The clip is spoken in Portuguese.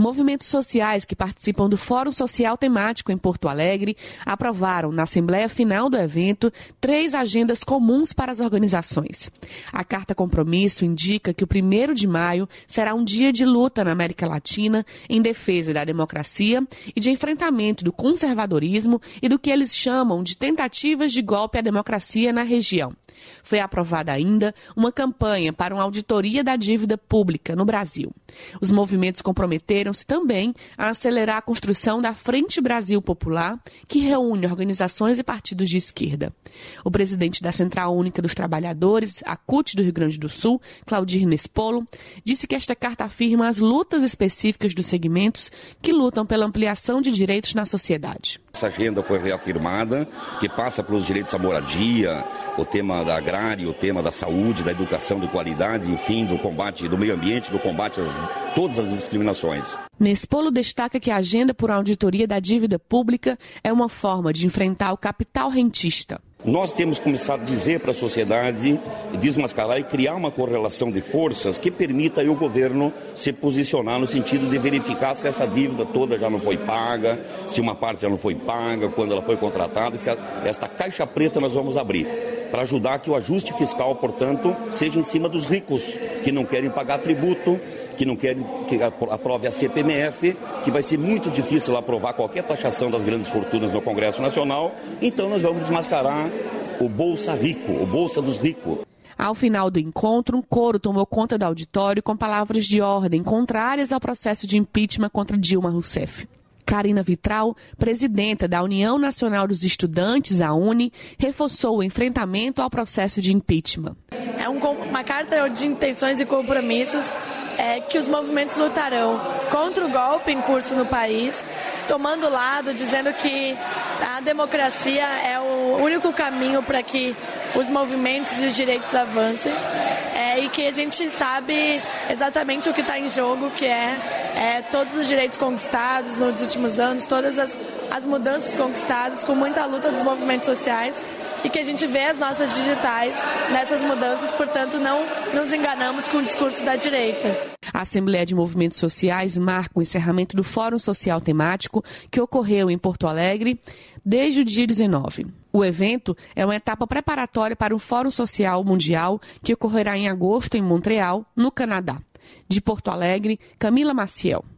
Movimentos sociais que participam do Fórum Social Temático em Porto Alegre aprovaram, na Assembleia Final do evento, 3 agendas comuns para as organizações. A Carta Compromisso indica que o 1º de maio será um dia de luta na América Latina em defesa da democracia e de enfrentamento do conservadorismo e do que eles chamam de tentativas de golpe à democracia na região. Foi aprovada ainda uma campanha para uma auditoria da dívida pública no Brasil. Os movimentos comprometeram-se também a acelerar a construção da Frente Brasil Popular, que reúne organizações e partidos de esquerda. O presidente da Central Única dos Trabalhadores, a CUT do Rio Grande do Sul, Claudir Nespolo, disse que esta carta afirma as lutas específicas dos segmentos que lutam pela ampliação de direitos na sociedade. Essa agenda foi reafirmada, que passa pelos direitos à moradia, o tema da agrária, o tema da saúde, da educação de qualidade, enfim, do combate do meio ambiente, do combate a todas as discriminações. Nespolo destaca que a agenda por auditoria da dívida pública é uma forma de enfrentar o capital rentista. Nós temos começado a dizer para a sociedade, desmascarar e criar uma correlação de forças que permita aí o governo se posicionar no sentido de verificar se essa dívida toda já não foi paga, se uma parte já não foi paga, quando ela foi contratada, se esta caixa preta nós vamos abrir, para ajudar que o ajuste fiscal, portanto, seja em cima dos ricos, que não querem pagar tributo, que não querem que aprove a CPMF, que vai ser muito difícil aprovar qualquer taxação das grandes fortunas no Congresso Nacional. Então nós vamos desmascarar o Bolsa Rico, o Bolsa dos Ricos. Ao final do encontro, um coro tomou conta do auditório com palavras de ordem contrárias ao processo de impeachment contra Dilma Rousseff. Karina Vitral, presidenta da União Nacional dos Estudantes, a UNE, reforçou o enfrentamento ao processo de impeachment. É uma carta de intenções e compromissos que os movimentos lutarão contra o golpe em curso no país, tomando lado, dizendo que a democracia é o único caminho para que os movimentos e os direitos avancem, e que a gente sabe exatamente o que está em jogo, que é todos os direitos conquistados nos últimos anos, todas as mudanças conquistadas com muita luta dos movimentos sociais, e que a gente vê as nossas digitais nessas mudanças, portanto não nos enganamos com o discurso da direita. A Assembleia de Movimentos Sociais marca o encerramento do Fórum Social Temático que ocorreu em Porto Alegre desde o dia 19. O evento é uma etapa preparatória para o Fórum Social Mundial que ocorrerá em agosto em Montreal, no Canadá. De Porto Alegre, Camila Maciel.